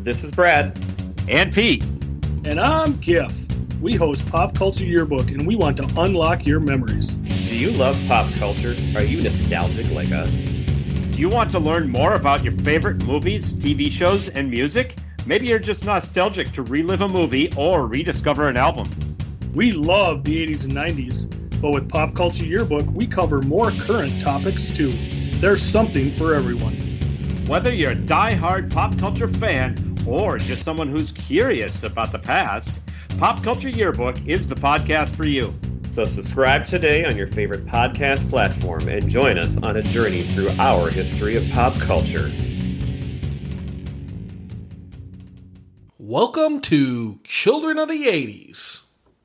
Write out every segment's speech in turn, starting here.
This is Brad. And Pete. And I'm Giff. We host Pop Culture Yearbook, and we want to unlock your memories. Do you love pop culture? Are you nostalgic like us? Do you want to learn more about your favorite movies, TV shows, and music? Maybe you're just nostalgic to relive a movie or rediscover an album. We love the 80s and 90s, but with Pop Culture Yearbook, we cover more current topics too. There's something for everyone. Whether you're a die-hard pop culture fan or just someone who's curious about the past, Pop Culture Yearbook is the podcast for you. So subscribe today on your favorite podcast platform and join us on a journey through our history of pop culture. Welcome to Children of the 80s.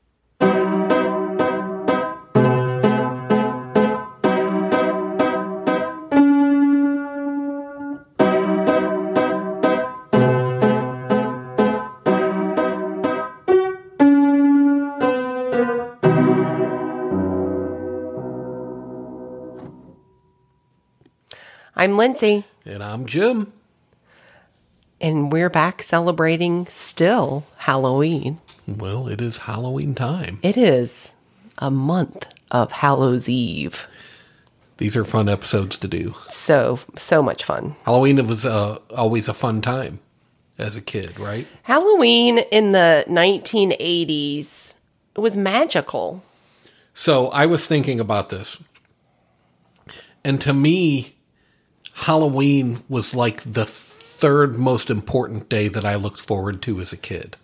I'm Lindsay. And I'm Jim. And we're back celebrating still Halloween. Well, it is Halloween time. It is a month of Hallows Eve. These are fun episodes to do. So much fun. Halloween was always a fun time as a kid, right? Halloween in the 1980s was magical. So I was thinking about this. And to me, Halloween was like the third most important day that I looked forward to as a kid.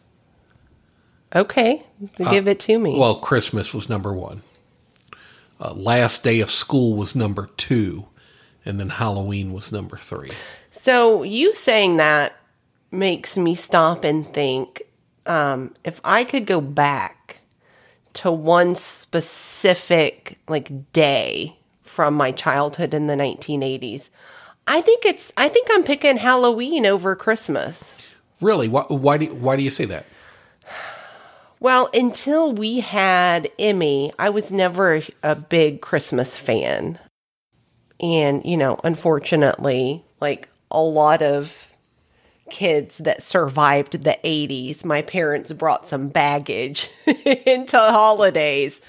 Okay, give it to me. Well, Christmas was number one. Last day of school was number two. And then Halloween was number three. So you saying that makes me stop and think, if I could go back to one specific day from my childhood in the 1980s, I think I'm picking Halloween over Christmas. Really? Why do you say that? Well, until we had Emmy, I was never a big Christmas fan. And, unfortunately, like a lot of kids that survived the 80s, my parents brought some baggage into holidays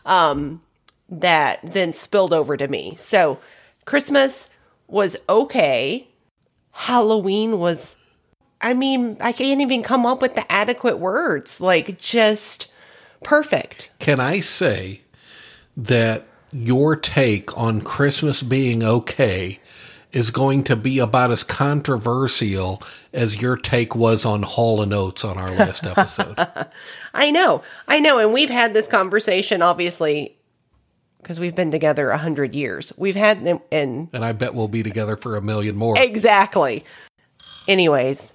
that then spilled over to me. So Christmas was okay. Halloween was, I can't even come up with the adequate words. Just perfect. Can I say that your take on Christmas being okay is going to be about as controversial as your take was on Hall & Oates on our last episode? I know. And we've had this conversation, obviously, because we've been together 100 years. We've had them in... And I bet we'll be together for 1,000,000 more. Exactly. Anyways,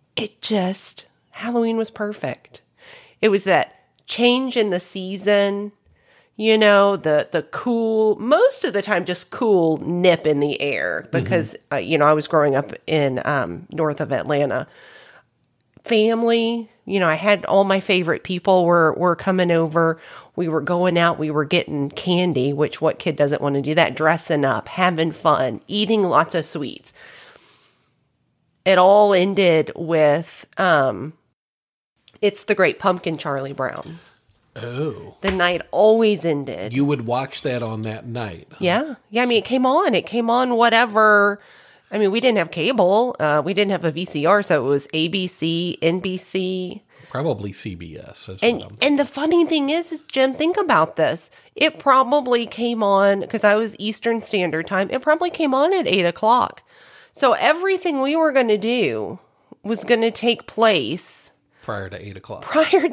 Halloween was perfect. It was that change in the season, the cool, most of the time just cool nip in the air. Because, I was growing up in north of Atlanta. Family, I had all my favorite people were coming over. We were going out. We were getting candy, which what kid doesn't want to do that? Dressing up, having fun, eating lots of sweets. It all ended with, It's the Great Pumpkin, Charlie Brown. Oh. The night always ended. You would watch that on that night. Huh? Yeah. It came on. It came on whatever. We didn't have cable. We didn't have a VCR, so it was ABC, NBC. Probably CBS. And the funny thing is, Jim, think about this. It probably came on, because I was Eastern Standard Time, it probably came on at 8 o'clock. So everything we were going to do was going to take place prior to 8 o'clock.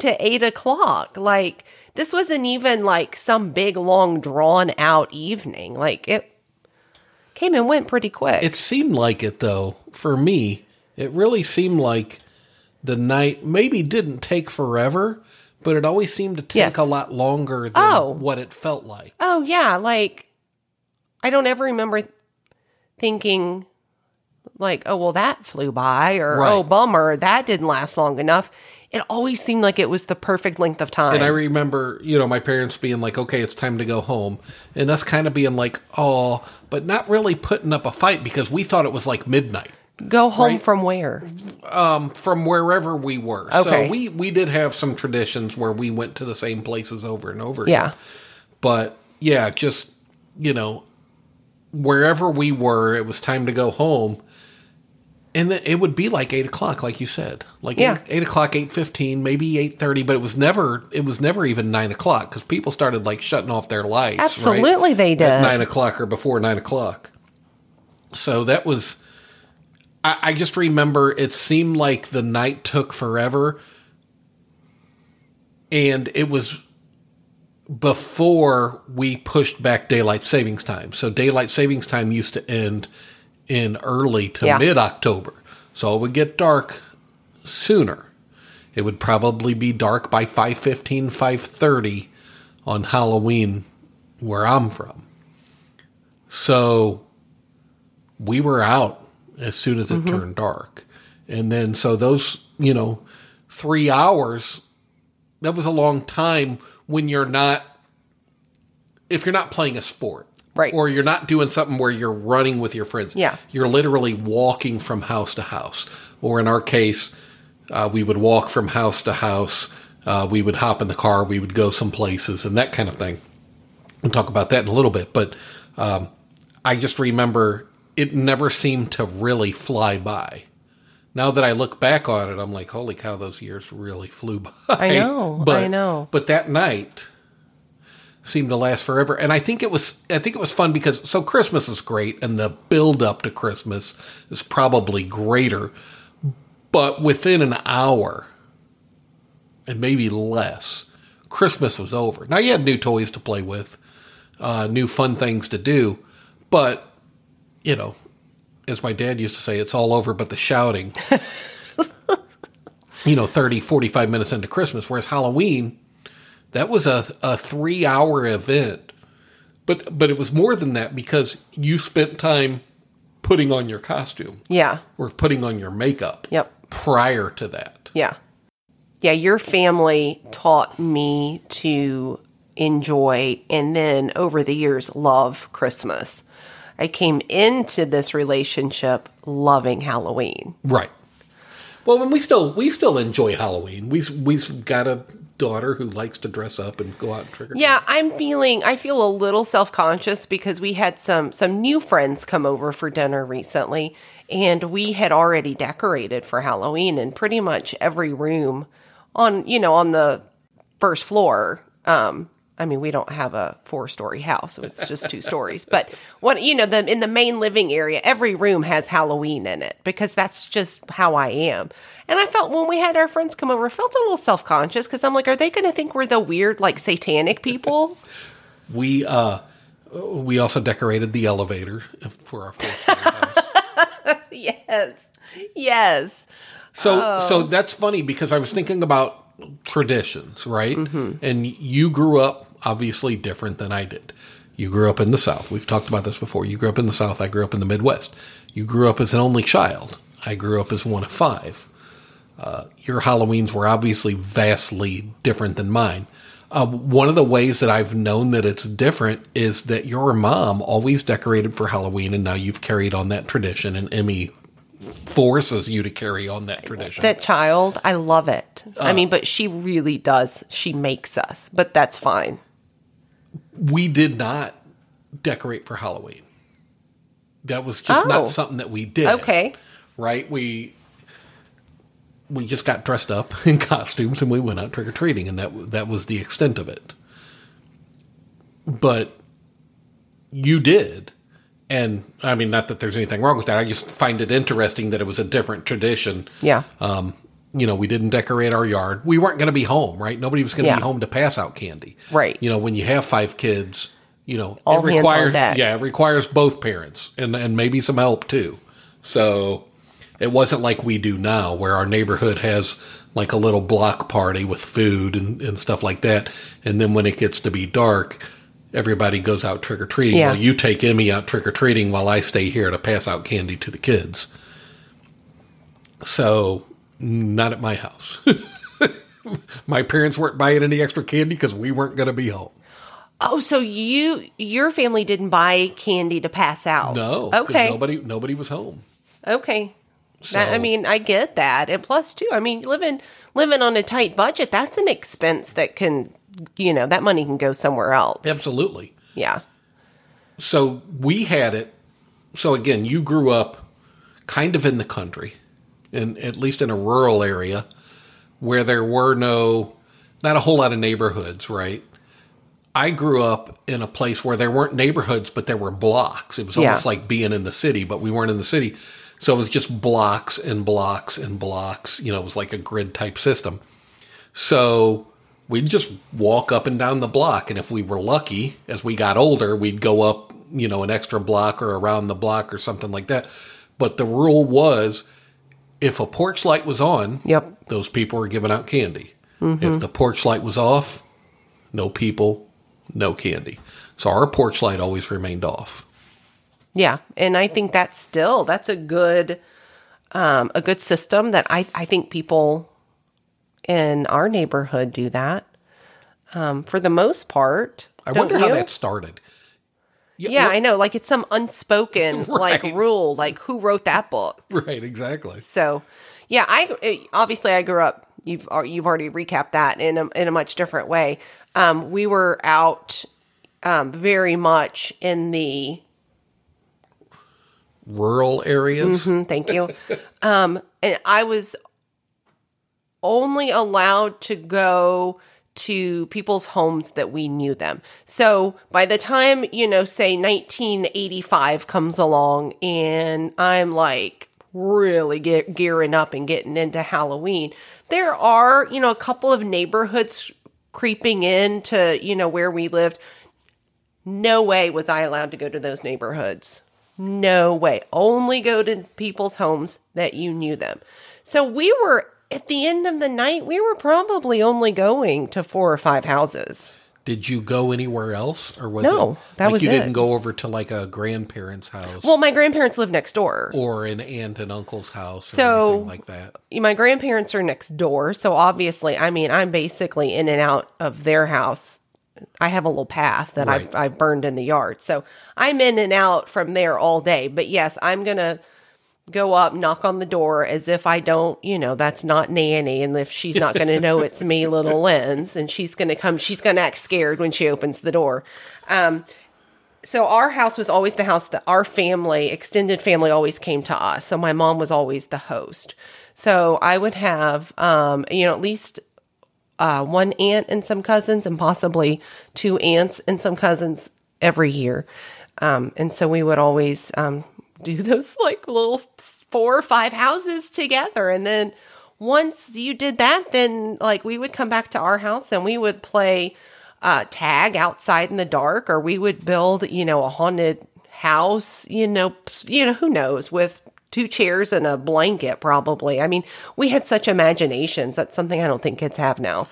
This wasn't even some big, long, drawn out evening. It came and went pretty quick. It seemed like it, though. For me, it really seemed like the night maybe didn't take forever, but it always seemed to take a lot longer than what it felt like. Oh, yeah. I don't ever remember thinking, oh, well, that flew by, or, right. Oh, bummer, that didn't last long enough. It always seemed like it was the perfect length of time. And I remember, my parents being like, okay, it's time to go home. And us kind of being like, oh, but not really putting up a fight because we thought it was midnight. Go home right? from where? From wherever we were. Okay. So we did have some traditions where we went to the same places over and over again. Yeah. But yeah, just, wherever we were, it was time to go home. And then it would be like 8 o'clock, like you said, like 8 o'clock, 8:15, maybe 8:30, but it was never even 9 o'clock because people started like shutting off their lights. Absolutely, right? they did at 9 o'clock or before 9 o'clock. So that was. I just remember it seemed like the night took forever, and it was before we pushed back daylight savings time. So daylight savings time used to end in early to mid-October. So it would get dark sooner. It would probably be dark by 5:15, 5:30 on Halloween where I'm from. So we were out as soon as it turned dark. And then so those, 3 hours, that was a long time when if you're not playing a sport. Right. Or you're not doing something where you're running with your friends. Yeah. You're literally walking from house to house. Or in our case, we would walk from house to house. We would hop in the car. We would go some places and that kind of thing. We'll talk about that in a little bit. But I just remember it never seemed to really fly by. Now that I look back on it, I'm like, holy cow, those years really flew by. I know. But that night seemed to last forever. And I think it was fun because Christmas is great and the build up to Christmas is probably greater. But within an hour and maybe less, Christmas was over. Now you had new toys to play with, new fun things to do, but as my dad used to say, it's all over but the shouting. 30, 45 minutes into Christmas, whereas Halloween, that was a 3-hour event. But it was more than that because you spent time putting on your costume. Yeah. Or putting on your makeup. Yep. Prior to that. Yeah. Yeah, your family taught me to enjoy and then over the years love Christmas. I came into this relationship loving Halloween. Right. Well, and we still enjoy Halloween. We've got a daughter who likes to dress up and go out and trick or treat. Yeah, I feel a little self-conscious because we had some new friends come over for dinner recently, and we had already decorated for Halloween in pretty much every room on the first floor. We don't have a 4-story house, so it's just 2 stories. But in the main living area, every room has Halloween in it because that's just how I am. And I felt when we had our friends come over, I felt a little self-conscious because I'm like, are they going to think we're the weird, like, satanic people? We also decorated the elevator for our 4-story house. Yes. So that's funny because I was thinking about traditions, right? Mm-hmm. And you grew up obviously different than I did. You grew up in the South. We've talked about this before. You grew up in the South. I grew up in the Midwest. You grew up as an only child. I grew up as one of 5. Your Halloweens were obviously vastly different than mine. One of the ways that I've known that it's different is that your mom always decorated for Halloween, and now you've carried on that tradition, and Emmy forces you to carry on that tradition. That child, I love it. But she really does. She makes us, but that's fine. We did not decorate for Halloween. That was just not something that we did. Okay. Right? We just got dressed up in costumes and we went out trick-or-treating, and that was the extent of it. But you did. And, not that there's anything wrong with that. I just find it interesting that it was a different tradition. Yeah. We didn't decorate our yard. We weren't going to be home, right? Nobody was going to be home to pass out candy. Right. When you have 5 kids, all hands on deck. Yeah, it requires both parents and maybe some help too. So it wasn't like we do now where our neighborhood has like a little block party with food and stuff like that. And then when it gets to be dark, everybody goes out trick-or-treating. Yeah. Well, you take Emmy out trick-or-treating while I stay here to pass out candy to the kids. So, not at my house. My parents weren't buying any extra candy because we weren't going to be home. Oh, so your family didn't buy candy to pass out? No. Okay. Nobody was home. Okay. So, I mean, I get that. And plus, too, I mean, living on a tight budget, that's an expense that can, that money can go somewhere else. absolutely. Yeah. So we had it. So again, you grew up kind of in the country, and at least in a rural area where there were not a whole lot of neighborhoods, right? I grew up in a place where there weren't neighborhoods, but there were blocks. It was almost like being in the city, but we weren't in the city. So it was just blocks and blocks and blocks. It was like a grid type system. So we'd just walk up and down the block. And if we were lucky, as we got older, we'd go up, an extra block or around the block or something like that. But the rule was, if a porch light was on, those people were giving out candy. Mm-hmm. If the porch light was off, no people, no candy. So our porch light always remained off. Yeah, and I think that's a good system that I think people in our neighborhood do that for the most part. I wonder how that started. Yeah, I know. Like, it's some unspoken rule. Like, who wrote that book? Right, exactly. So, yeah, I grew up. You've already recapped that in a much different way. We were out very much in the rural areas. Mm-hmm, thank you. And I was only allowed to go to people's homes that we knew them. So by the time, say 1985 comes along and I'm like really gearing up and getting into Halloween, there are, a couple of neighborhoods creeping into, where we lived. No way was I allowed to go to those neighborhoods. No way. Only go to people's homes that you knew them. So we were, at the end of the night, we were probably only going to 4 or 5 houses. Did you go anywhere else? Or was that was you it. Didn't go over to like a grandparent's house? Well, my grandparents live next door. Or an aunt and uncle's house or anything like that. My grandparents are next door. So obviously, I'm basically in and out of their house. I have a little path that I've burned in the yard. So I'm in and out from there all day. But yes, I'm going to go up, knock on the door as if I don't, that's not Nanny. And if she's not going to know it's me, little Linz, and she's going to come, she's going to act scared when she opens the door. So our house was always the house that our family, extended family, always came to us. So my mom was always the host. So I would have, at least one aunt and some cousins, and possibly 2 aunts and some cousins every year. And so we would always do those like little 4 or 5 houses together. And then once you did that, then like we would come back to our house and we would play tag outside in the dark, or we would build, a haunted house, who knows, with 2 chairs and a blanket, probably. I mean, we had such imaginations. That's something I don't think kids have now.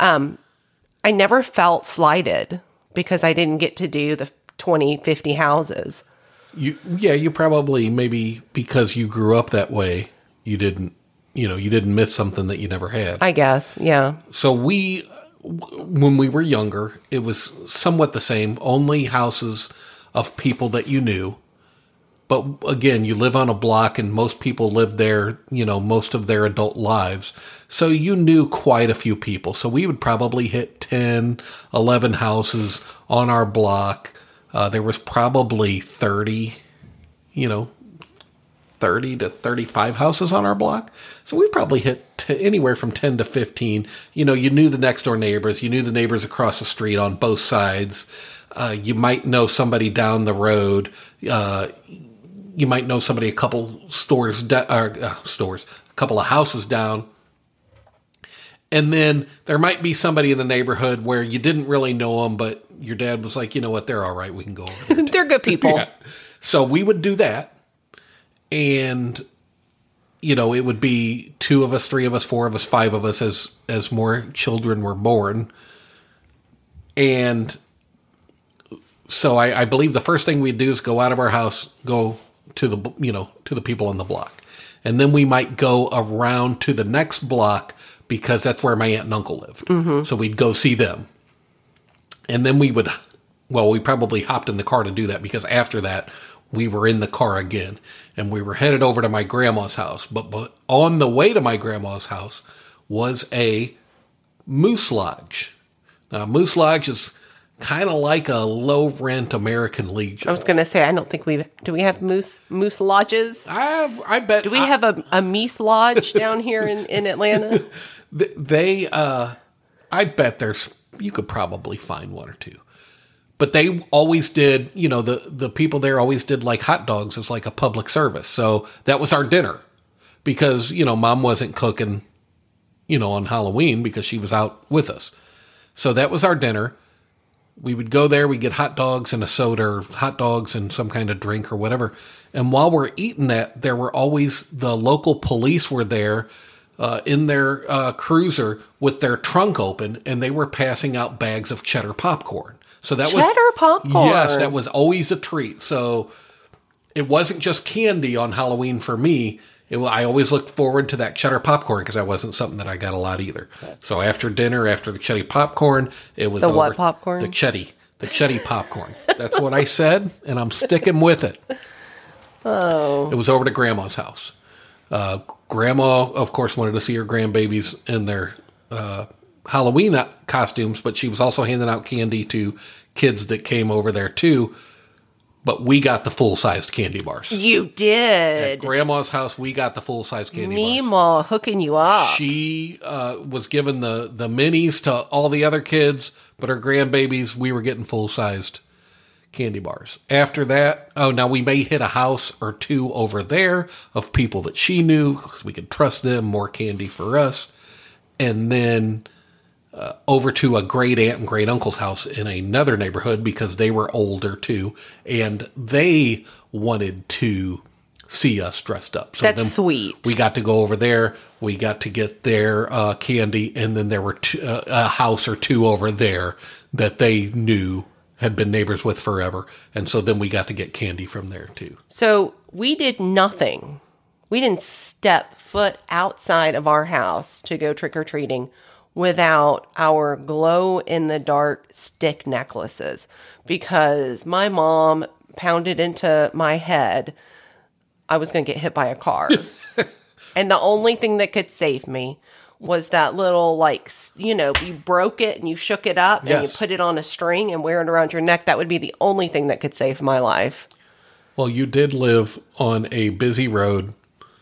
I never felt slighted because I didn't get to do the 20, 50 houses. You probably, maybe because you grew up that way, you didn't miss something that you never had. I guess, yeah. So when we were younger, it was somewhat the same, only houses of people that you knew. But again, you live on a block and most people lived there, most of their adult lives. So you knew quite a few people. So we would probably hit 10, 11 houses on our block. There was probably 30 to 35 houses on our block. So we probably hit anywhere from 10 to 15. You knew the next door neighbors. You knew the neighbors across the street on both sides. You might know somebody down the road. You might know somebody a couple a couple of houses down. And then there might be somebody in the neighborhood where you didn't really know them, but your dad was like, you know what, they're all right. We can go over there. They're good people. Yeah. So we would do that. And, it would be 2 of us, 3 of us, 4 of us, 5 of us as more children were born. And so I believe the first thing we'd do is go out of our house, go to the people on the block. And then we might go around to the next block because that's where my aunt and uncle lived. Mm-hmm. So we'd go see them. And then we probably hopped in the car to do that because after that, we were in the car again, and we were headed over to my grandma's house. But on the way to my grandma's house was a Moose Lodge. Now, Moose Lodge is kind of like a low-rent American Legion. I was going to say, I don't think do we have moose lodges? I bet. Do we have a Meese Lodge down here in Atlanta? I bet you could probably find one or two. But they always did, the people there always did like hot dogs as like a public service. So that was our dinner because, Mom wasn't cooking, on Halloween because she was out with us. So that was our dinner. We would go there, we'd get hot dogs and a soda, or hot dogs and some kind of drink or whatever. And while we're eating that, there were always the local police were there in their cruiser with their trunk open, and they were passing out bags of cheddar popcorn. So that was cheddar popcorn. Yes, that was always a treat. So it wasn't just candy on Halloween for me. I always looked forward to that cheddar popcorn because that wasn't something that I got a lot either. So after dinner, after the cheddar popcorn, it was what popcorn? The cheddar popcorn. That's what I said, and I'm sticking with it. Oh. It was over to Grandma's house. Grandma, of course, wanted to see her grandbabies in their Halloween costumes, but she was also handing out candy to kids that came over there too. But we got the full-sized candy bars. You did. At Grandma's house, we got the full-sized candy bars. Meemaw hooking you up. She was giving the minis to all the other kids, but her grandbabies, we were getting full-sized candy bars. After that, now we may hit a house or two over there of people that she knew because we could trust them, more candy for us. And then over to a great aunt and great uncle's house in another neighborhood because they were older too, and they wanted to see us dressed up. So that's sweet. We got to go over there. We got to get their candy, and then there were a house or two over there that they knew had been neighbors with forever, and so then we got to get candy from there too. So we did nothing. We didn't step foot outside of our house to go trick-or-treating without our glow-in-the-dark stick necklaces because my mom pounded into my head I was going to get hit by a car. And the only thing that could save me was that little, you broke it and you shook it up and you put it on a string and wear it around your neck. That would be the only thing that could save my life. Well, you did live on a busy road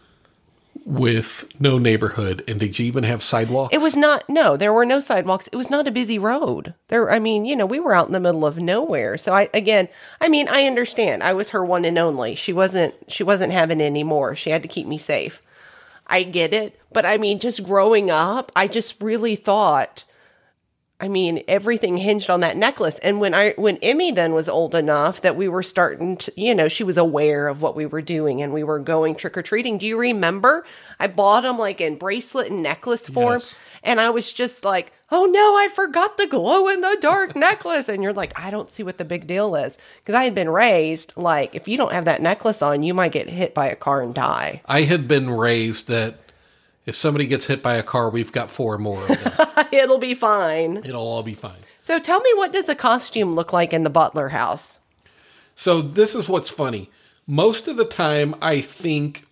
with no neighborhood, and did you even have sidewalks? It was not, no, there were no sidewalks. It was not a busy road. We were out in the middle of nowhere. So I understand. I was her one and only. She wasn't having any more. She had to keep me safe. I get it. But just growing up, I just really thought, everything hinged on that necklace. And when Emmy then was old enough that we were starting to, she was aware of what we were doing and we were going trick-or-treating. Do you remember? I bought them in bracelet and necklace form. Yes. And I was just like, oh no, I forgot the glow-in-the-dark necklace. And you're like, I don't see what the big deal is. Because I had been raised, if you don't have that necklace on, you might get hit by a car and die. I had been raised that if somebody gets hit by a car, we've got 4 more of them. It'll be fine. It'll all be fine. So tell me, what does a costume look like in the Butler house? So this is what's funny. Most of the time, I think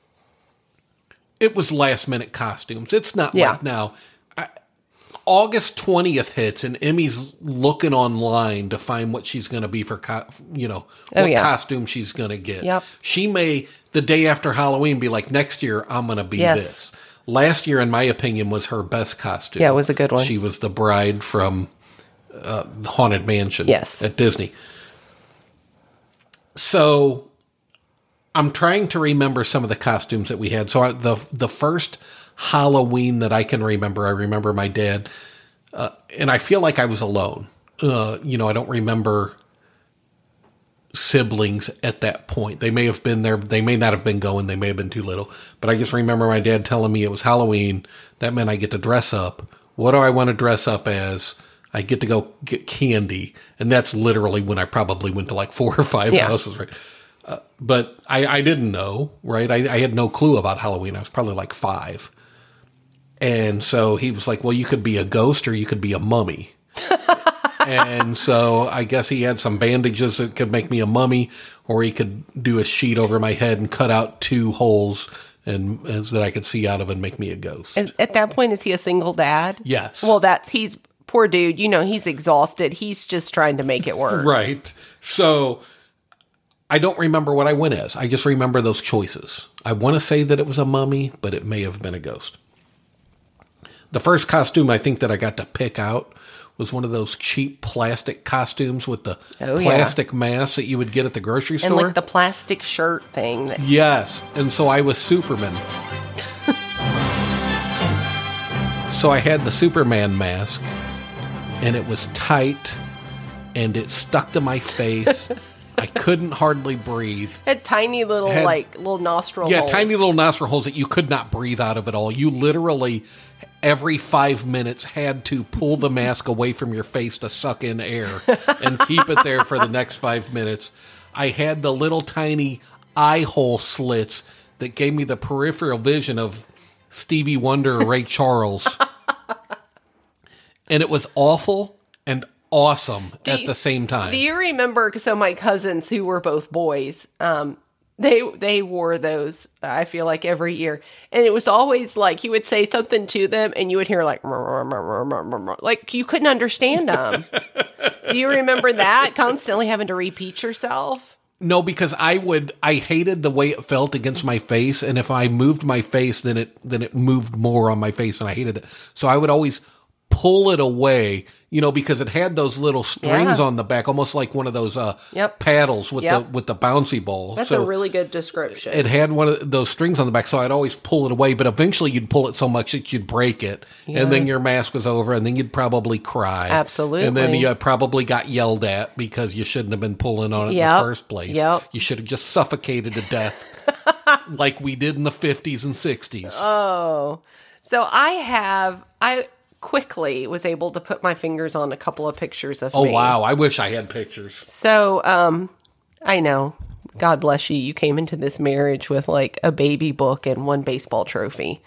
it was last-minute costumes. It's not like now. August 20th hits, and Emmy's looking online to find what she's going to be for, costume she's going to get. Yep. She may, the day after Halloween, be like, next year, I'm going to be this. Last year, in my opinion, was her best costume. Yeah, it was a good one. She was the bride from the Haunted Mansion at Disney. So I'm trying to remember some of the costumes that we had. So the first Halloween that I can remember, I remember my dad, and I feel like I was alone. I don't remember siblings at that point. They may have been there. They may not have been going. They may have been too little. But I just remember my dad telling me it was Halloween. That meant I get to dress up. What do I want to dress up as? I get to go get candy. And that's literally when I probably went to 4 or 5 houses, right? But I didn't know, right? I had no clue about Halloween. I was probably 5. And so he was like, well, you could be a ghost or you could be a mummy. And so I guess he had some bandages that could make me a mummy, or he could do a sheet over my head and cut out 2 holes and that I could see out of and make me a ghost. At that point, is he a single dad? Yes. Well, he's poor dude. He's exhausted. He's just trying to make it work. Right. So I don't remember what I went as. I just remember those choices. I want to say that it was a mummy, but it may have been a ghost. The first costume I think that I got to pick out was one of those cheap plastic costumes with the plastic mask that you would get at the grocery store. And like the plastic shirt thing. Yes. And so I was Superman. So I had the Superman mask, and it was tight, and it stuck to my face. I couldn't hardly breathe. Had tiny little, little nostril holes. Yeah, tiny little nostril holes that you could not breathe out of at all. You literally, every 5 minutes, had to pull the mask away from your face to suck in air and keep it there for the next 5 minutes. I had the little tiny eye hole slits that gave me the peripheral vision of Stevie Wonder or Ray Charles. And it was awful and awesome at the same time. Do you remember, so my cousins who were both boys, they wore those, I feel like, every year. And it was always like, you would say something to them and you would hear like, like you couldn't understand them. Do you remember that? Constantly having to repeat yourself? No, because I hated the way it felt against my face. And if I moved my face, then it moved more on my face, and I hated it. So I would always pull it away, because it had those little strings on the back, almost like one of those paddles with the bouncy ball. That's a really good description. It had one of those strings on the back, so I'd always pull it away, but eventually you'd pull it so much that you'd break it, and then your mask was over, and then you'd probably cry. Absolutely. And then you probably got yelled at because you shouldn't have been pulling on it in the first place. Yep. You should have just suffocated to death like we did in the 50s and 60s. Oh. So I quickly was able to put my fingers on a couple of pictures of me. Oh, wow. I wish I had pictures. So, I know. God bless you. You came into this marriage with like a baby book and 1 baseball trophy.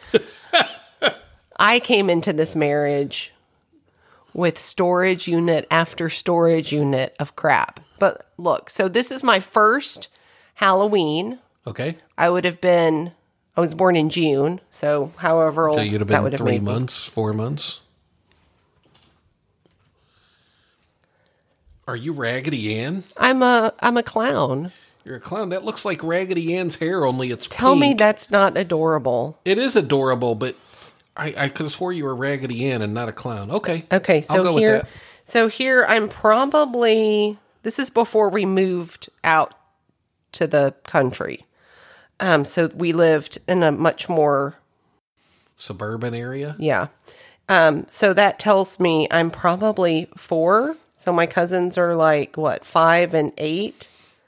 I came into this marriage with storage unit after storage unit of crap. But look, so this is my first Halloween. Okay. I was born in June, so however old so you'd have that been would have 3 made months, 4 months. Are you Raggedy Ann? I'm a clown. You're a clown. That looks like Raggedy Ann's hair, only it's Tell pink. me that's not adorable. It is adorable, but I could have swore you were Raggedy Ann and not a clown. Okay. Okay, so I'll go with that. So here I'm probably, this is before we moved out to the country. So we lived in a much more suburban area. Yeah. So that tells me I'm probably 4. So my cousins are like, what, 5 and 8?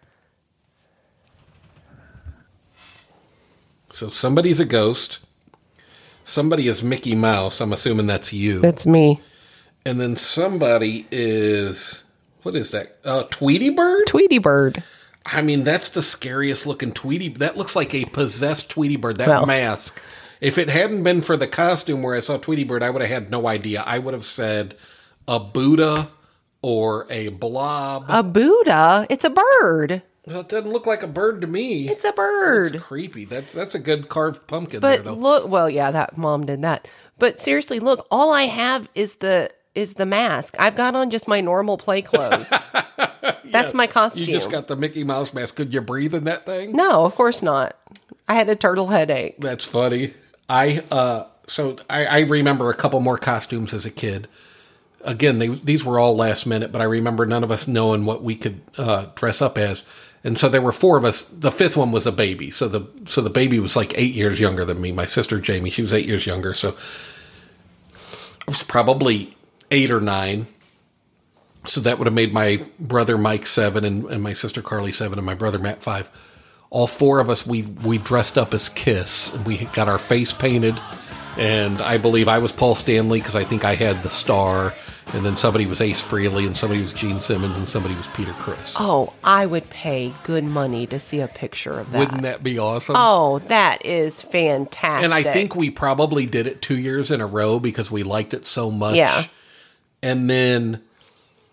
So somebody's a ghost. Somebody is Mickey Mouse. I'm assuming that's you. That's me. And then somebody is, what is that? Tweety Bird? Tweety Bird. I mean, that's the scariest looking Tweety. That looks like a possessed Tweety Bird. That mask. If it hadn't been for the costume where I saw Tweety Bird, I would have had no idea. I would have said a Buddha or a blob. A Buddha? It's a bird. Well, it doesn't look like a bird to me. It's a bird. That's creepy. That's a good carved pumpkin but there, though. Look, well, yeah, that mom did that. But seriously, look, all I have is the mask. I've got on just my normal play clothes. That's my costume. You just got the Mickey Mouse mask. Could you breathe in that thing? No, of course not. I had a turtle headache. That's funny. I remember a couple more costumes as a kid. Again, these were all last minute, but I remember none of us knowing what we could dress up as. And so there were 4 of us. The 5th one was a baby. So the baby was like 8 years younger than me. My sister Jamie, she was 8 years younger. So I was probably 8 or 9. So that would have made my brother Mike 7 and my sister Carly 7 and my brother Matt 5. All 4 of us, we dressed up as Kiss. And we got our face painted. And I believe I was Paul Stanley because I think I had the star. And then somebody was Ace Frehley, and somebody was Gene Simmons, and somebody was Peter Criss. Oh, I would pay good money to see a picture of that. Wouldn't that be awesome? Oh, that is fantastic. And I think we probably did it 2 years in a row because we liked it so much. Yeah. And then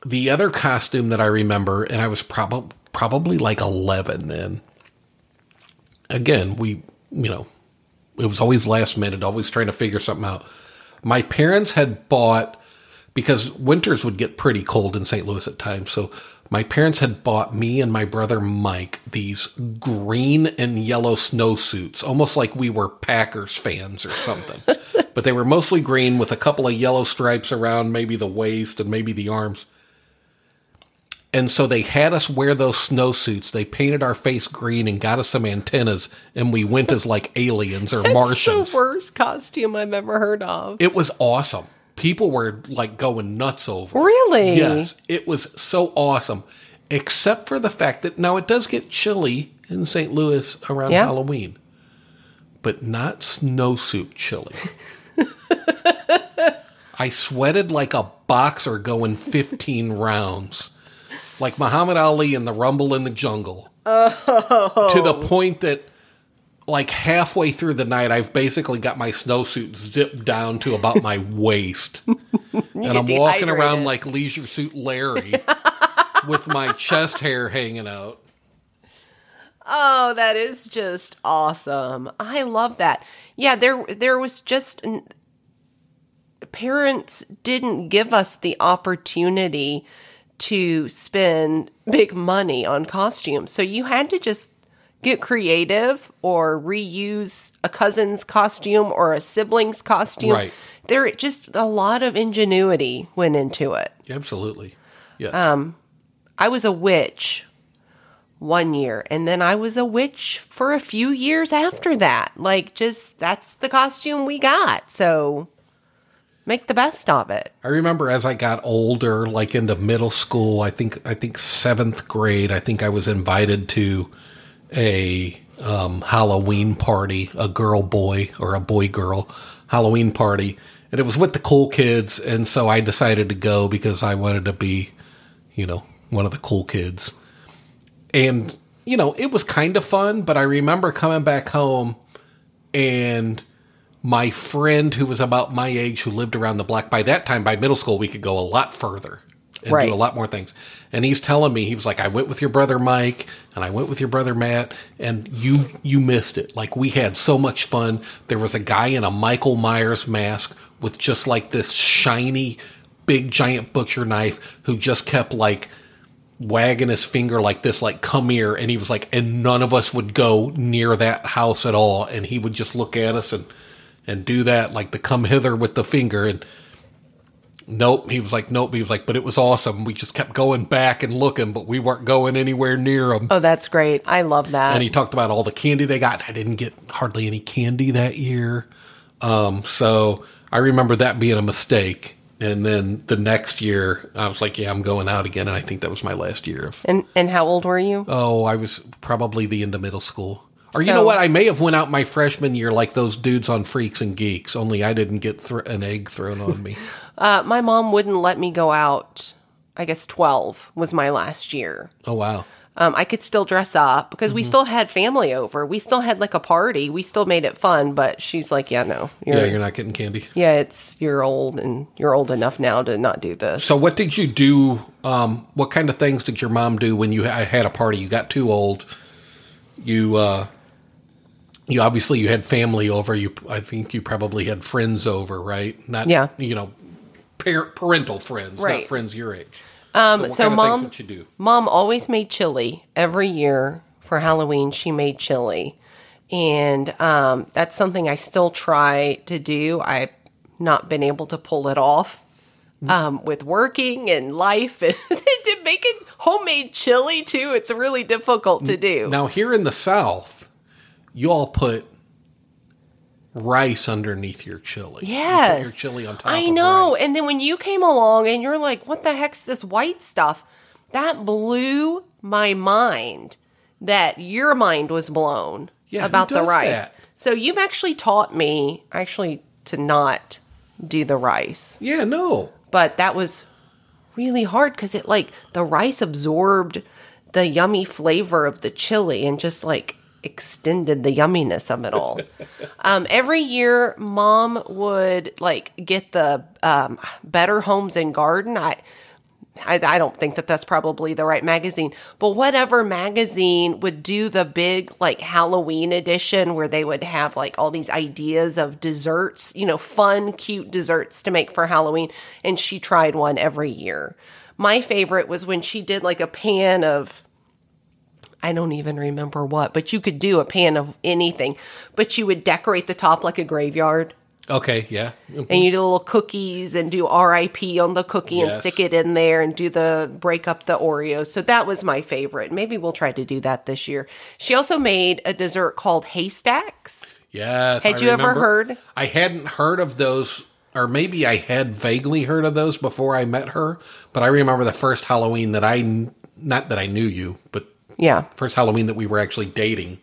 The other costume that I remember, and I was probably like 11 then. Again, it was always last minute, always trying to figure something out. My parents had bought, because winters would get pretty cold in St. Louis at times, so my parents had bought me and my brother Mike these green and yellow snowsuits, almost like we were Packers fans or something. But they were mostly green with a couple of yellow stripes around maybe the waist and maybe the arms. And so they had us wear those snowsuits. They painted our face green and got us some antennas, and we went as like aliens or Martians. That's the worst costume I've ever heard of. It was awesome. People were like going nuts over it. Really? Yes. It was so awesome. Except for the fact that now it does get chilly in St. Louis around Halloween. But not snowsuit chilly. I sweated like a boxer going 15 rounds. Like Muhammad Ali in the Rumble in the Jungle. Oh. To the point that like halfway through the night, I've basically got my snowsuit zipped down to about my waist. And I'm walking around like Leisure Suit Larry with my chest hair hanging out. Oh, that is just awesome. I love that. Yeah, there was just... Parents didn't give us the opportunity to spend big money on costumes. So you had to just get creative or reuse a cousin's costume or a sibling's costume. Right. There just a lot of ingenuity went into it. Absolutely. Yes. I was a witch one year, and then I was a witch for a few years after that. Like, just that's the costume we got. So make the best of it. I remember as I got older, like into middle school, I think 7th grade, I think I was invited to a Halloween party, a girl-boy or a boy-girl Halloween party. And it was with the cool kids, and so I decided to go because I wanted to be, one of the cool kids. And, it was kind of fun, but I remember coming back home and my friend who was about my age who lived around the block, by that time, by middle school, we could go a lot further and do a lot more things. And he's telling me, he was like, I went with your brother Mike and I went with your brother Matt, and you missed it. Like, we had so much fun. There was a guy in a Michael Myers mask with just like this shiny, big, giant butcher knife who just kept like wagging his finger like this, like, come here. And he was like, and none of us would go near that house at all. And he would just look at us and do that, like the come hither with the finger. And nope. He was like, but it was awesome. We just kept going back and looking, but we weren't going anywhere near them. Oh, that's great. I love that. And he talked about all the candy they got. I didn't get hardly any candy that year. So I remember that being a mistake. And then the next year, I was like, I'm going out again. And I think that was my last year of. And how old were you? Oh, I was probably the end of middle school. Or you know what? I may have went out my freshman year like those dudes on Freaks and Geeks, only I didn't get an egg thrown on me. My mom wouldn't let me go out. I guess 12 was my last year. Oh, wow. I could still dress up because we still had family over. We still had like a party. We still made it fun, but she's like, yeah, no. You're not getting candy. Yeah, you're old and you're old enough now to not do this. So what did you do? What kind of things did your mom do when you had a party? You got too old. You obviously you had family over. I think you probably had friends over, right? Not, parental friends, right. Not friends your age. So Mom always made chili every year for Halloween. She made chili, and that's something I still try to do. I've not been able to pull it off with working and life, and making homemade chili too. It's really difficult to do. Now here in the South, you all put rice underneath your chili. Yes. You put your chili on top of rice. I know. And then when you came along and you're like, what the heck's this white stuff? That blew my mind that your mind was blown about the rice. That? So you've actually taught me to not do the rice. Yeah, no. But that was really hard because the rice absorbed the yummy flavor of the chili and just extended the yumminess of it all. Every year, Mom would get the Better Homes and Garden. I don't think that that's probably the right magazine, but whatever magazine would do the big like Halloween edition where they would have like all these ideas of desserts, fun, cute desserts to make for Halloween. And she tried one every year. My favorite was when she did like a pan of, I don't even remember what, but you could do a pan of anything, but you would decorate the top like a graveyard. Okay, yeah. Mm-hmm. And you do little cookies and do RIP on the cookie and stick it in there and break up the Oreos. So that was my favorite. Maybe we'll try to do that this year. She also made a dessert called Haystacks. Yes. Had you ever heard? I hadn't heard of those, or maybe I had vaguely heard of those before I met her. But I remember the first Halloween that not that I knew you, but first Halloween that we were actually dating,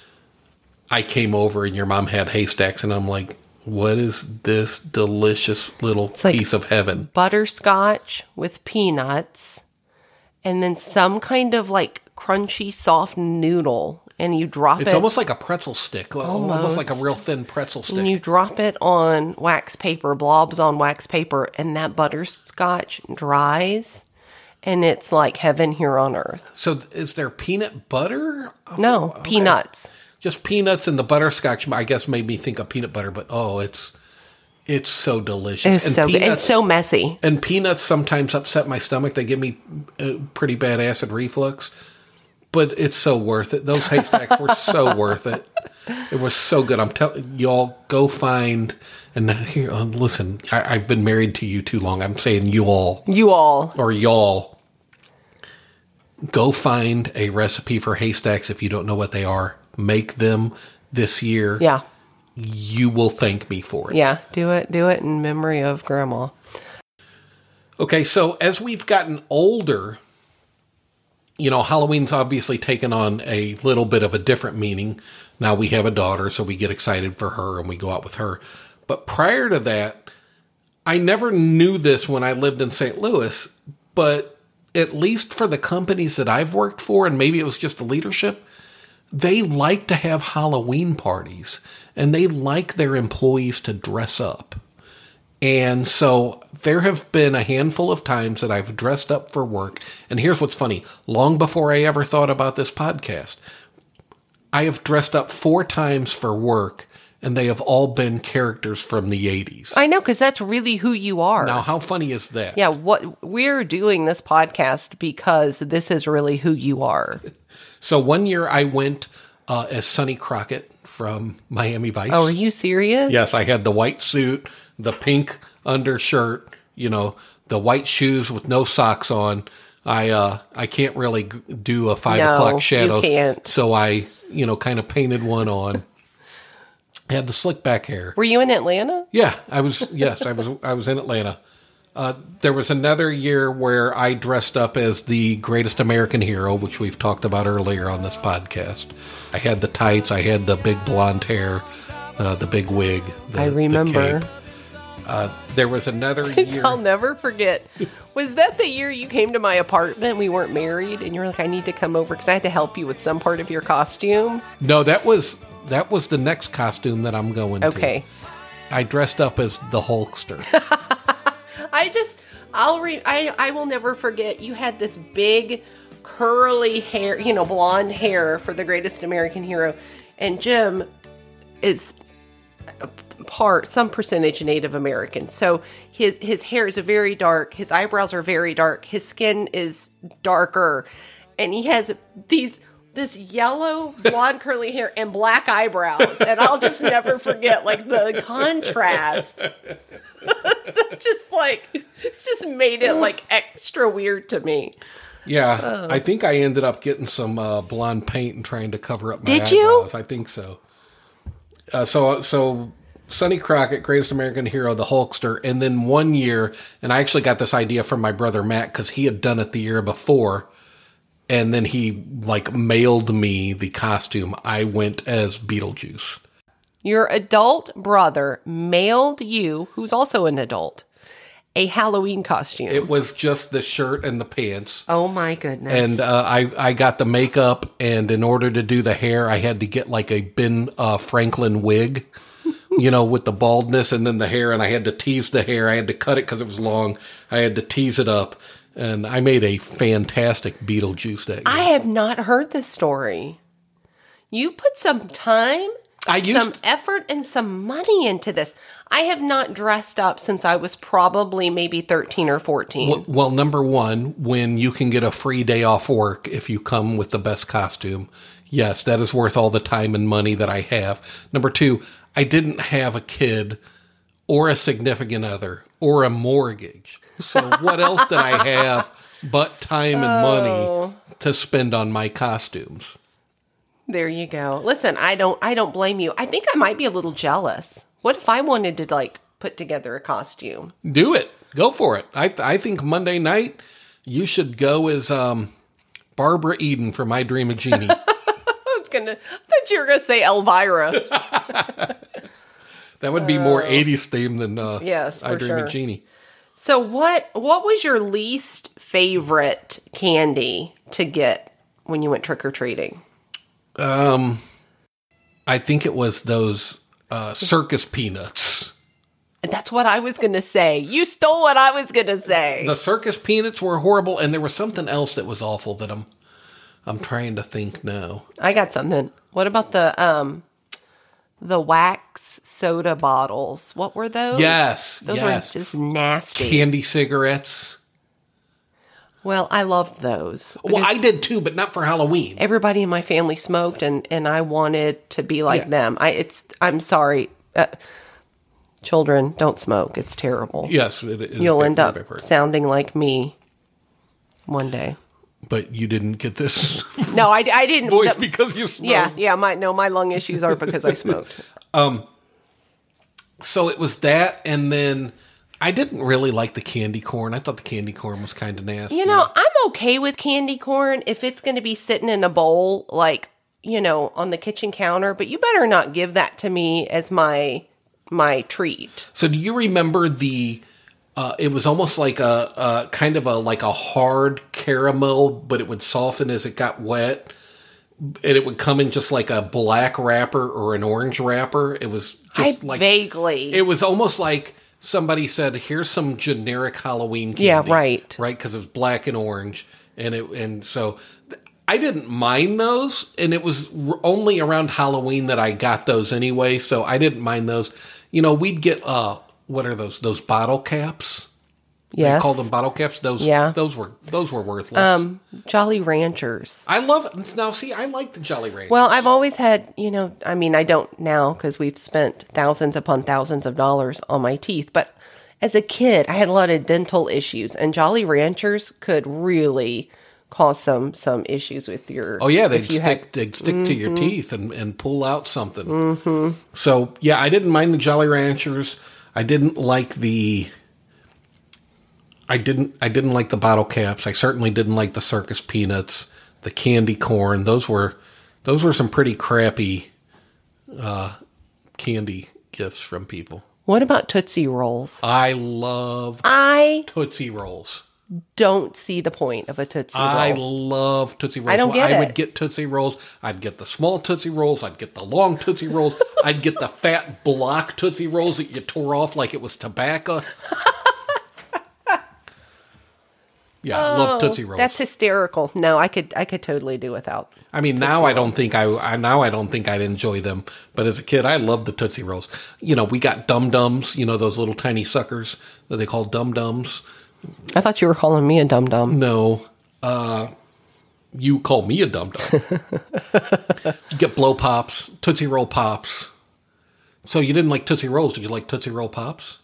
I came over and your mom had Haystacks and I'm like, what is this delicious little piece of heaven? Butterscotch with peanuts and then some kind of like crunchy, soft noodle. And you drop it. It's almost like a pretzel stick. Almost like a real thin pretzel stick. And you drop it on wax paper, blobs on wax paper, and that butterscotch dries. And it's like heaven here on earth. So is there peanut butter? No, okay. Peanuts. Just peanuts and the butterscotch, I guess, made me think of peanut butter, but it's so delicious. It's so good. It's so messy. And peanuts sometimes upset my stomach. They give me pretty bad acid reflux, but it's so worth it. Those Haystacks were so worth it. It was so good. I'm telling y'all, go find, and here, listen, I've been married to you too long. I'm saying you all. You all. Or y'all. Go find a recipe for Haystacks if you don't know what they are. Make them this year. Yeah. You will thank me for it. Yeah, do it in memory of Grandma. Okay, so as we've gotten older, Halloween's obviously taken on a little bit of a different meaning. Now we have a daughter, so we get excited for her and we go out with her. But prior to that, I never knew this when I lived in St. Louis, but at least for the companies that I've worked for, and maybe it was just the leadership, they like to have Halloween parties, and they like their employees to dress up. And so there have been a handful of times that I've dressed up for work. And here's what's funny. Long before I ever thought about this podcast, I have dressed up 4 times for work, and they have all been characters from the 80s. I know, because that's really who you are. Now, how funny is that? Yeah, we're doing this podcast because this is really who you are. So one year I went as Sonny Crockett from Miami Vice. Oh, are you serious? Yes, I had the white suit, the pink undershirt, the white shoes with no socks on. I can't really do a 5 o'clock shadows. You can't. So I, kind of painted one on. I had the slick back hair. Were you in Atlanta? Yeah, I was in Atlanta. There was another year where I dressed up as the greatest American hero, which we've talked about earlier on this podcast. I had the tights, I had the big blonde hair, the big wig. I remember. The cape. There was another year. I'll never forget. Was that the year you came to my apartment? We weren't married, and you were like, I need to come over because I had to help you with some part of your costume. No, that was the next costume that I'm going to. Okay. I dressed up as the Hulkster. I will never forget. You had this big curly hair, blonde hair for the greatest American hero. And Jim is some percentage Native American. So his hair is very dark. His eyebrows are very dark. His skin is darker. And he has this yellow blonde curly hair and black eyebrows. And I'll just never forget the contrast. Just made it extra weird to me. Yeah, I think I ended up getting some blonde paint and trying to cover up my eyebrows. Did you? I think so. So Sonny Crockett, Greatest American Hero, the Hulkster, and then one year, and I actually got this idea from my brother Matt because he had done it the year before, and then he mailed me the costume. I went as Beetlejuice. Your adult brother mailed you, who's also an adult, a Halloween costume. It was just the shirt and the pants. Oh, my goodness. And I got the makeup, and in order to do the hair, I had to get a Ben Franklin wig, with the baldness and then the hair, and I had to tease the hair. I had to cut it because it was long. I had to tease it up, And I made a fantastic Beetlejuice that year. I have not heard this story. You put some time, some effort, and some money into this. I have not dressed up since I was probably maybe 13 or 14. Well, number one, when you can get a free day off work if you come with the best costume, yes, that is worth all the time and money that I have. Number two, I didn't have a kid or a significant other or a mortgage. So what else did I have but time and money to spend on my costumes? There you go. Listen, I don't blame you. I think I might be a little jealous. What if I wanted to like put together a costume? Do it. Go for it. I think Monday night you should go as Barbara Eden from I Dream of Jeannie. I thought you were gonna say Elvira. That would be more 80s theme than yes, I Dream sure. of Jeannie. So what was your least favorite candy to get when you went trick-or-treating? I think it was those circus peanuts. That's what I was going to say. You stole what I was going to say. The circus peanuts were horrible, and there was something else that was awful that I'm trying to think now. I got something. What about the wax soda bottles? What were those? Yes, those were just nasty. Candy cigarettes. Well, I loved those. Well, I did too, but not for Halloween. Everybody in my family smoked, and I wanted to be like them. I'm sorry. Children, don't smoke. It's terrible. Yes. It You'll end up sounding like me one day. But you didn't get this No, I didn't. voice because you smoked. Yeah. My lung issues are because I smoked. So it was that, and then I didn't really like the candy corn. I thought the candy corn was kind of nasty. You know, I'm okay with candy corn if it's going to be sitting in a bowl, like, you know, on the kitchen counter. But you better not give that to me as my treat. So do you remember it was almost like a kind of like a hard caramel, but it would soften as it got wet. And it would come in just like a black wrapper or an orange wrapper. It was just vaguely. It was almost like somebody said, "Here's some generic Halloween candy." Yeah, right. Right, because it was black and orange, and so I didn't mind those, and it was only around Halloween that I got those anyway, so I didn't mind those. You know, we'd get what are those? Those bottle caps. Yes. They call them bottle caps. Those were worthless. Jolly Ranchers. I love it. Now, see, I like the Jolly Ranchers. Well, I've always had, you know, I mean, I don't now because we've spent thousands upon thousands of dollars on my teeth. But as a kid, I had a lot of dental issues, and Jolly Ranchers could really cause some issues with your. Oh yeah, they'd stick to your teeth and pull out something. Mm-hmm. So yeah, I didn't mind the Jolly Ranchers. I didn't like the. I didn't like the bottle caps. I certainly didn't like the circus peanuts, the candy corn. Those were some pretty crappy candy gifts from people. What about Tootsie Rolls? I love Tootsie Rolls. Don't see the point of a Tootsie Roll. I love Tootsie Rolls. I don't get it. I would get Tootsie Rolls. I'd get the small Tootsie Rolls. I'd get the long Tootsie Rolls. I'd get the fat block Tootsie Rolls that you tore off like it was tobacco. Yeah, I love Tootsie Rolls. That's hysterical. No, I could totally do without. I mean, now I don't think I'd enjoy them, but as a kid, I loved the Tootsie Rolls. You know, we got Dum Dums. You know, those little tiny suckers that they call Dum Dums. I thought you were calling me a dum dum. No, you call me a dum dum. You get Blow Pops, Tootsie Roll Pops. So you didn't like Tootsie Rolls? Did you like Tootsie Roll Pops?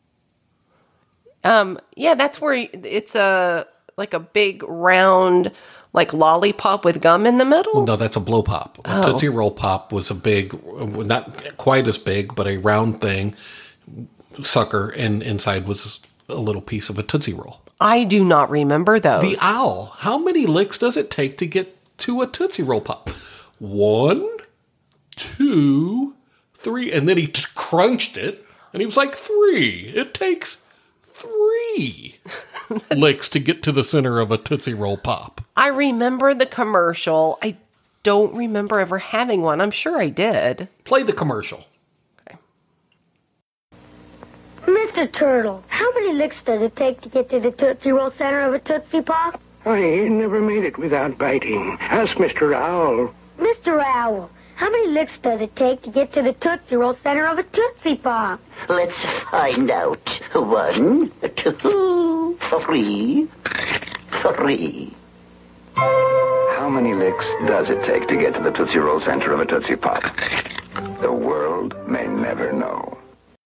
Yeah, that's where it's like a big round like lollipop with gum in the middle. No, that's a Blow Pop. A Tootsie Roll Pop was a big, not quite as big, but a round thing, sucker, and inside was a little piece of a Tootsie Roll. I do not remember those. The owl. How many licks does it take to get to a Tootsie Roll Pop? 1, 2, 3, and then he crunched it, and he was like, 3. It takes 3 licks to get to the center of a Tootsie Roll Pop. I remember the commercial. I don't remember ever having one. I'm sure I did. Play the commercial. Okay. Miss Mr. Turtle, how many licks does it take to get to the Tootsie Roll center of a Tootsie Pop? I never made it without biting. Ask Mr. Owl. Mr. Owl, how many licks does it take to get to the Tootsie Roll center of a Tootsie Pop? Let's find out. 1, 2, 3. 3. How many licks does it take to get to the Tootsie Roll center of a Tootsie Pop? The world may never know.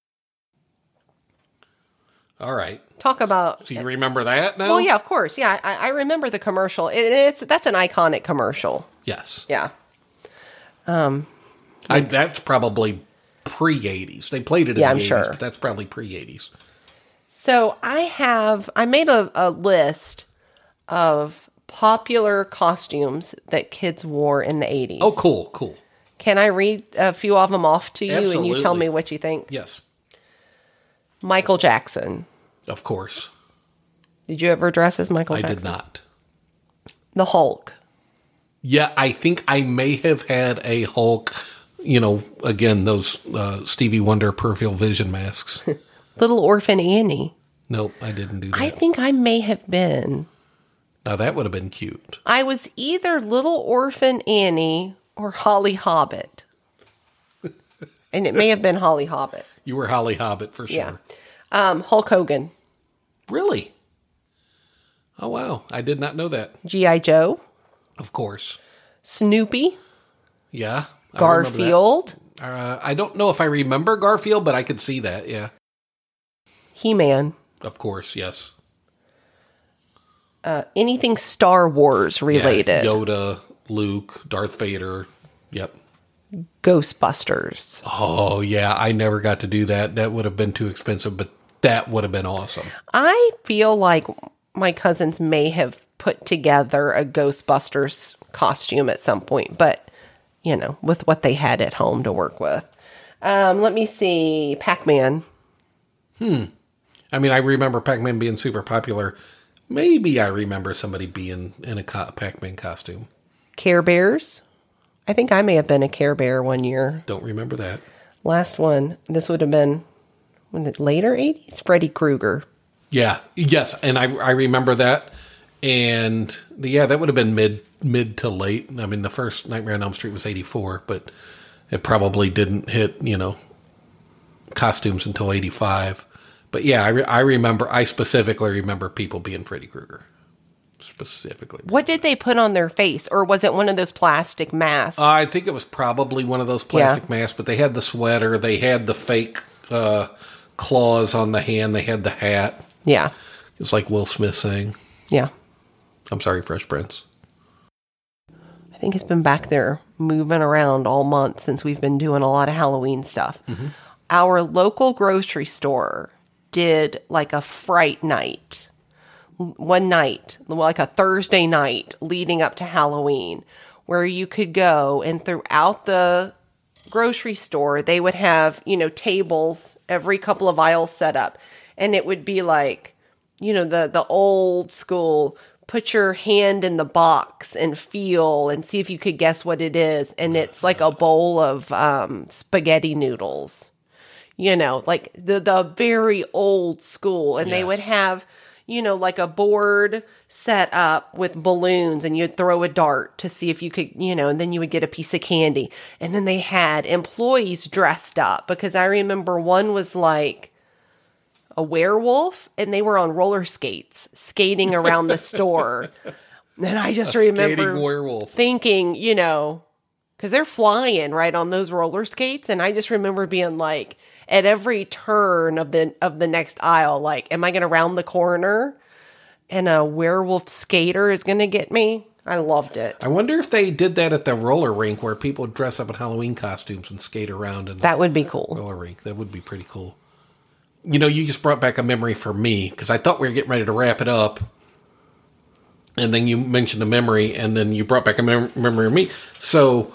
All right. Talk about... So you remember that now? Well, yeah, of course. Yeah, I remember the commercial. That's an iconic commercial. Yes. Yeah. That's probably pre-'80s. They played it in the 80s, I'm sure. but that's probably pre-'80s. So I made a list of popular costumes that kids wore in the 80s. Oh, cool. Can I read a few of them off to you Absolutely. and you tell me what you think? Yes. Michael Jackson. Of course. Did you ever dress as Michael Jackson? I did not. The Hulk. Yeah, I think I may have had a Hulk, again, those Stevie Wonder peripheral vision masks. Little Orphan Annie. Nope, I didn't do that. I think I may have been. Now, that would have been cute. I was either Little Orphan Annie or Holly Hobbit. And it may have been Holly Hobbit. You were Holly Hobbit for sure. Yeah. Hulk Hogan. Really? Oh, wow. I did not know that. G.I. Joe. Of course. Snoopy. Yeah. Garfield. I don't know if I remember Garfield, but I could see that, yeah. He-Man. Of course, yes. Anything Star Wars related. Yeah, Yoda, Luke, Darth Vader. Yep. Ghostbusters. Oh, yeah. I never got to do that. That would have been too expensive, but that would have been awesome. I feel like my cousins may have put together a Ghostbusters costume at some point, but, with what they had at home to work with. Let me see. Pac-Man. I mean, I remember Pac-Man being super popular. Maybe I remember somebody being in a Pac-Man costume. Care Bears. I think I may have been a Care Bear one year. Don't remember that. Last one. This would have been later 80s? Freddy Krueger. Yeah. Yes. And I remember that. And that would have been mid to late. I mean, the first Nightmare on Elm Street was 84, but it probably didn't hit, costumes until 85. But yeah, I specifically remember people being Freddy Krueger. Specifically. What did they put on their face? Or was it one of those plastic masks? I think it was probably one of those plastic masks, but they had the sweater, they had the fake claws on the hand, they had the hat. Yeah. It's like Will Smith saying. Yeah. I'm sorry, Fresh Prince. I think it's been back there moving around all month since we've been doing a lot of Halloween stuff. Mm-hmm. Our local grocery store did like a fright night. One night, like a Thursday night leading up to Halloween, where you could go and throughout the grocery store, they would have, tables, every couple of aisles set up. And it would be like, the old school, put your hand in the box and feel and see if you could guess what it is. And it's like a bowl of spaghetti noodles, like the very old school. And They would have, like a board set up with balloons and you'd throw a dart to see if you could, and then you would get a piece of candy. And then they had employees dressed up because I remember one was like a werewolf and they were on roller skates skating around the store. And I just remember werewolf. Thinking, because they're flying right on those roller skates. And I just remember being like, at every turn of the next aisle, like, am I going to round the corner and a werewolf skater is going to get me? I loved it. I wonder if they did that at the roller rink where people dress up in Halloween costumes and skate around. That would be cool. Roller rink. That would be pretty cool. You just brought back a memory for me because I thought we were getting ready to wrap it up. And then you mentioned a memory and then you brought back a memory of me. So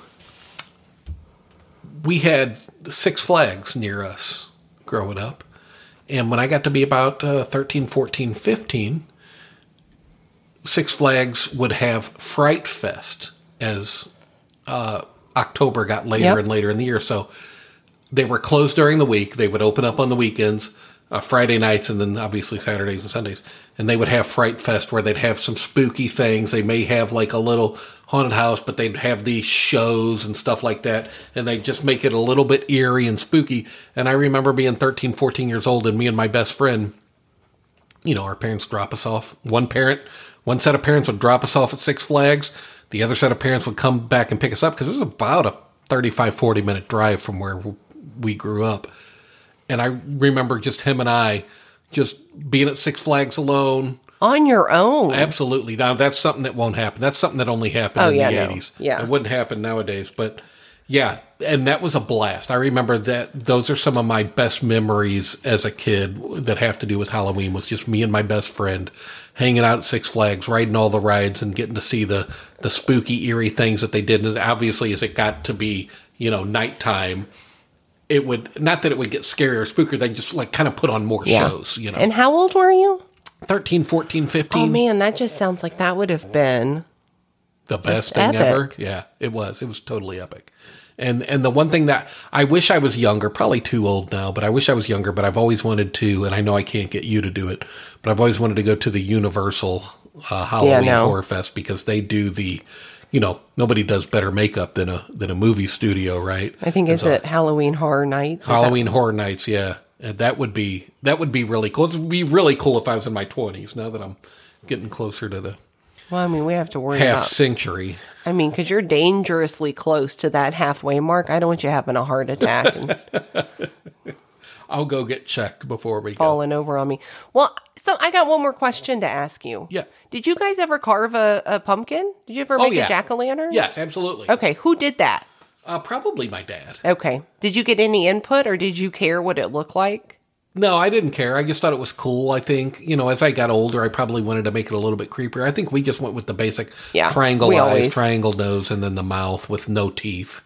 we had Six Flags near us growing up. And when I got to be about 13, 14, 15, Six Flags would have Fright Fest as October got later and later in the year. So they were closed during the week. They would open up on the weekends. Friday nights and then obviously Saturdays and Sundays. And they would have Fright Fest where they'd have some spooky things. They may have like a little haunted house, but they'd have these shows and stuff like that. And they'd just make it a little bit eerie and spooky. And I remember being 13, 14 years old and me and my best friend, you know, our parents drop us off. One set of parents would drop us off at Six Flags. The other set of parents would come back and pick us up because it was about a 35, 40-minute drive from where we grew up. And I remember just him and I just being at Six Flags alone. On your own? Absolutely. Now, that's something that won't happen. That's something that only happened in the 80s. Yeah. It wouldn't happen nowadays. But, yeah, and that was a blast. I remember that those are some of my best memories as a kid that have to do with Halloween, was just me and my best friend hanging out at Six Flags, riding all the rides and getting to see the spooky, eerie things that they did. And obviously, as it got to be, you know, nighttime, it would, not that it would get scarier or spookier, they just like kind of put on more shows, you know. And how old were you? 13, 14, 15. Oh, man, that just sounds like that would have been the best thing ever. Yeah, it was. It was totally epic. And the one thing that I wish I was younger, probably too old now, but I wish I was younger, but I've always wanted to, and I know I can't get you to do it, but I've always wanted to go to the Universal Halloween Horror Fest, because they do the, you know, nobody does better makeup than a movie studio, right? I think it's at Halloween Horror Nights. Halloween Horror Nights, yeah. And that would be really cool. It would be really cool if I was in my 20s, now that I'm getting closer to the well, I mean, we have to worry half about century. I mean, because you're dangerously close to that halfway mark. I don't want you having a heart attack and I'll go get checked before we falling over on me. Well, so I got one more question to ask you. Yeah. Did you guys ever carve a pumpkin? Did you ever make a jack-o'-lantern? Yes, absolutely. Okay, who did that? Probably my dad. Okay. Did you get any input, or did you care what it looked like? No, I didn't care. I just thought it was cool. I think, you know, as I got older, I probably wanted to make it a little bit creepier. I think we just went with the basic triangle eyes, triangle nose, and then the mouth with no teeth.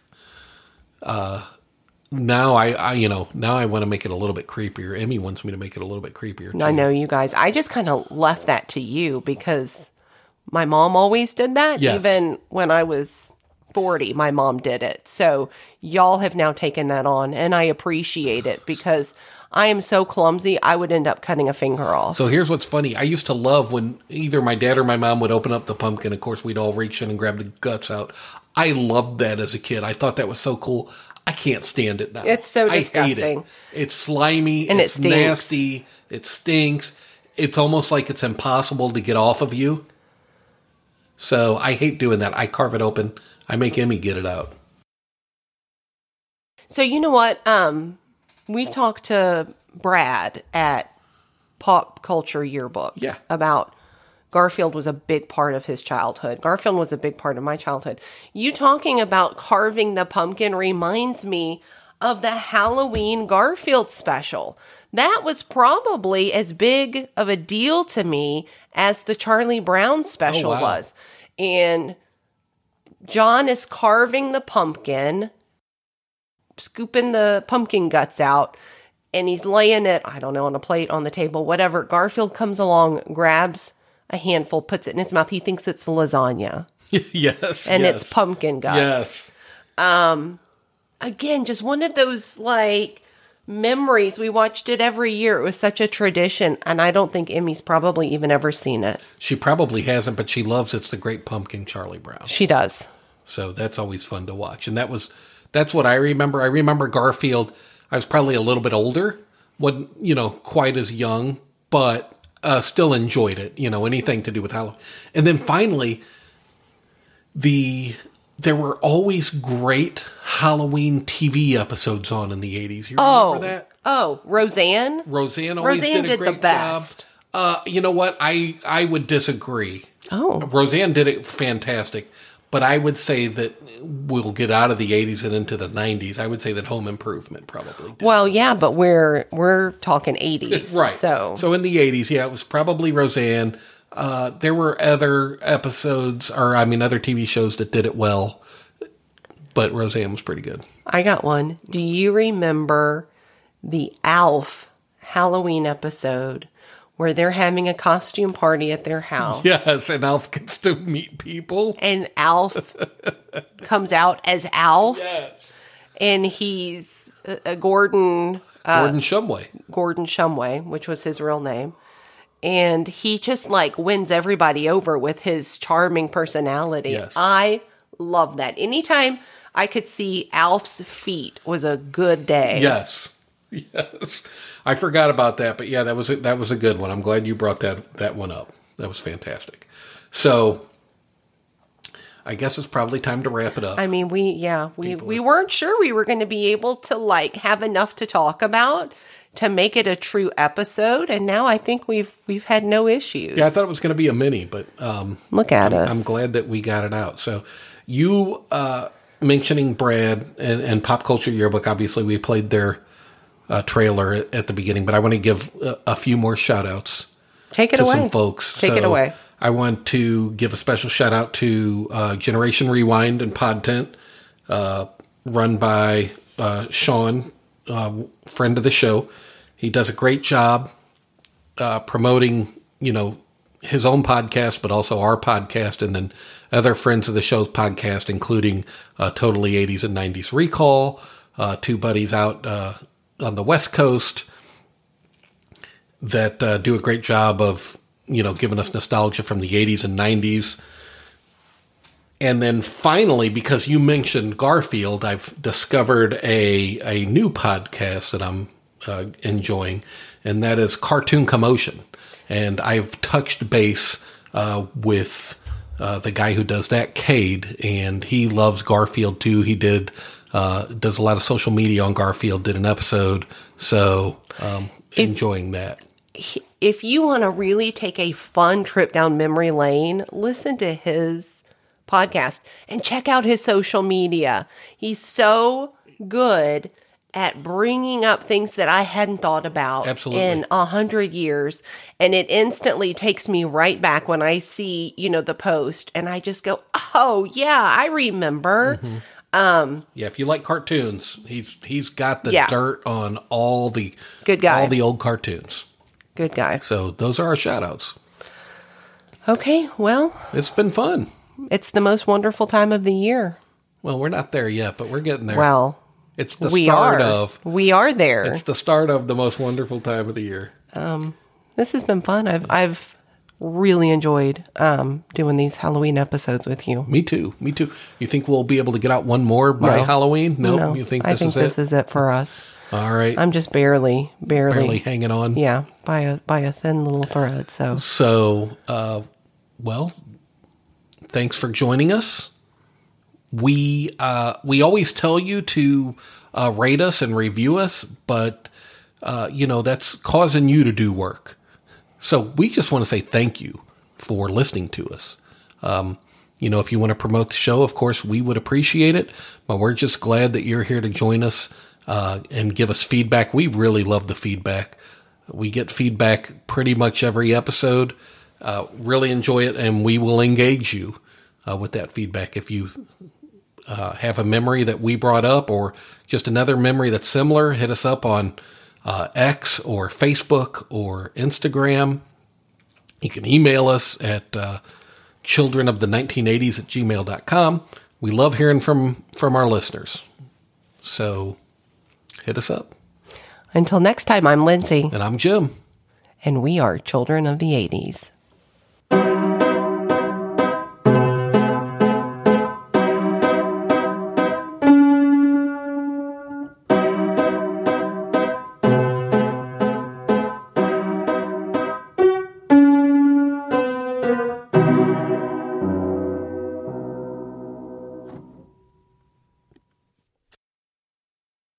Now I want to make it a little bit creepier. Emmy wants me to make it a little bit creepier too. I know, you guys. I just kind of left that to you because my mom always did that. Yes. Even when I was 40, my mom did it. So y'all have now taken that on, and I appreciate it because I am so clumsy, I would end up cutting a finger off. So here's what's funny. I used to love when either my dad or my mom would open up the pumpkin. Of course, we'd all reach in and grab the guts out. I loved that as a kid. I thought that was so cool. I can't stand it now. It's so disgusting. I hate it. It's slimy. And it's nasty. It stinks. It's almost like it's impossible to get off of you. So I hate doing that. I carve it open. I make Emmy get it out. So you know what? We've talked to Brad at Pop Culture Yearbook about Garfield was a big part of his childhood. Garfield was a big part of my childhood. You talking about carving the pumpkin reminds me of the Halloween Garfield special. That was probably as big of a deal to me as the Charlie Brown special was. And John is carving the pumpkin, scooping the pumpkin guts out, and he's laying it, I don't know, on a plate, on the table, whatever. Garfield comes along, grabs a handful, puts it in his mouth. He thinks it's lasagna. Yes. And it's pumpkin guts. Yes. Again, just one of those, like, memories. We watched it every year. It was such a tradition, and I don't think Emmy's probably even ever seen it. She probably hasn't, but she loves It's the Great Pumpkin, Charlie Brown. She does. So that's always fun to watch. And that's what I remember. I remember Garfield. I was probably a little bit older, wasn't, quite as young, but still enjoyed it, anything to do with Halloween. And then finally, there were always great Halloween TV episodes on in the 80s. You remember that? Oh, Roseanne? Roseanne always did a great the best. job. You know what? I would disagree. Oh. Roseanne did it fantastic. But I would say that we'll get out of the 80s and into the 90s. I would say that Home Improvement probably did. Well, yeah, but we're talking 80s. Right. So in the 80s, it was probably Roseanne. There were other episodes, other TV shows that did it well. But Roseanne was pretty good. I got one. Do you remember the Alf Halloween episode where they're having a costume party at their house? Yes, and Alf gets to meet people. And Alf comes out as Alf. Yes. And he's Gordon Gordon Shumway. Gordon Shumway, which was his real name. And he just like wins everybody over with his charming personality. Yes. I love that. Anytime I could see Alf's feet was a good day. Yes. I forgot about that, but yeah, that was a good one. I'm glad you brought that one up. That was fantastic. So I guess it's probably time to wrap it up. I mean, we weren't sure we were going to be able to like have enough to talk about to make it a true episode, and now I think we've had no issues. Yeah, I thought it was going to be a mini, but look at us. I'm glad that we got it out. So you mentioning Brad and Pop Culture Yearbook, obviously we played their trailer at the beginning, but I want to give a few more shout outs. Take it away. Some folks. Take it away. I want to give a special shout out to Generation Rewind and Podtent, run by Sean, friend of the show. He does a great job promoting, his own podcast, but also our podcast, and then other friends of the show's podcast, including Totally 80s and 90s Recall, two buddies out on the West Coast that do a great job of, giving us nostalgia from the 80s and 90s. And then finally, because you mentioned Garfield, I've discovered a new podcast that I'm enjoying, and that is Cartoon Commotion. And I've touched base with the guy who does that, Cade, and he loves Garfield too. He does a lot of social media on Garfield, did an episode, so enjoying that. If you want to really take a fun trip down memory lane, listen to his podcast and check out his social media. He's so good at bringing up things that I hadn't thought about in 100 years. And it instantly takes me right back when I see, the post, and I just go, oh yeah, I remember. Mm-hmm. If you like cartoons, he's got the dirt on all the good guy, all the old cartoons. Good guy. So those are our shout outs. Okay, well, it's been fun. It's the most wonderful time of the year. Well, we're not there yet, but we're getting there. Well, it's the start of. We are there. It's the start of the most wonderful time of the year. This has been fun. I've really enjoyed doing these Halloween episodes with you. Me too. You think we'll be able to get out one more by Halloween? No. You think this is it? I think this is it for us. All right. I'm just barely hanging on. Yeah, by a thin little thread. So, well, thanks for joining us. We always tell you to rate us and review us, but that's causing you to do work. So we just want to say thank you for listening to us. If you want to promote the show, of course, we would appreciate it, but we're just glad that you're here to join us and give us feedback. We really love the feedback. We get feedback pretty much every episode. Really enjoy it, and we will engage you with that feedback. If you have a memory that we brought up or just another memory that's similar, hit us up on X or Facebook or Instagram. You can email us at childrenofthe1980s@gmail.com. We love hearing from our listeners. So hit us up. Until next time, I'm Lindsay. And I'm Jim. And we are Children of the 80s.